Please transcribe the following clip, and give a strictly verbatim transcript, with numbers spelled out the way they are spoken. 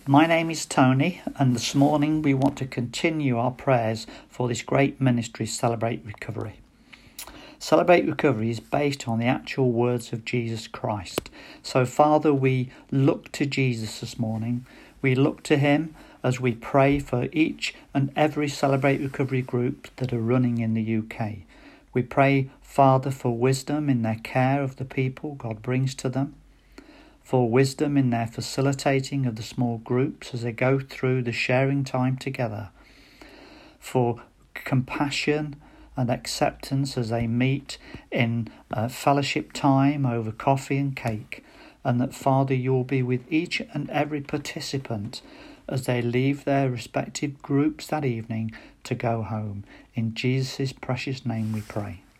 My name is Tony, and this morning we want to continue our prayers for this great ministry, Celebrate Recovery. Celebrate Recovery is based on the actual words of Jesus Christ. So, Father, we look to Jesus this morning. We look to him as we pray for each and every Celebrate Recovery group that are running in the U K. We pray, Father, for wisdom in their care of the people God brings to them, for wisdom in their facilitating of the small groups as they go through the sharing time together, for compassion and acceptance as they meet in uh, fellowship time over coffee and cake, and that, Father, you'll be with each and every participant as they leave their respective groups that evening to go home. In Jesus' precious name we pray.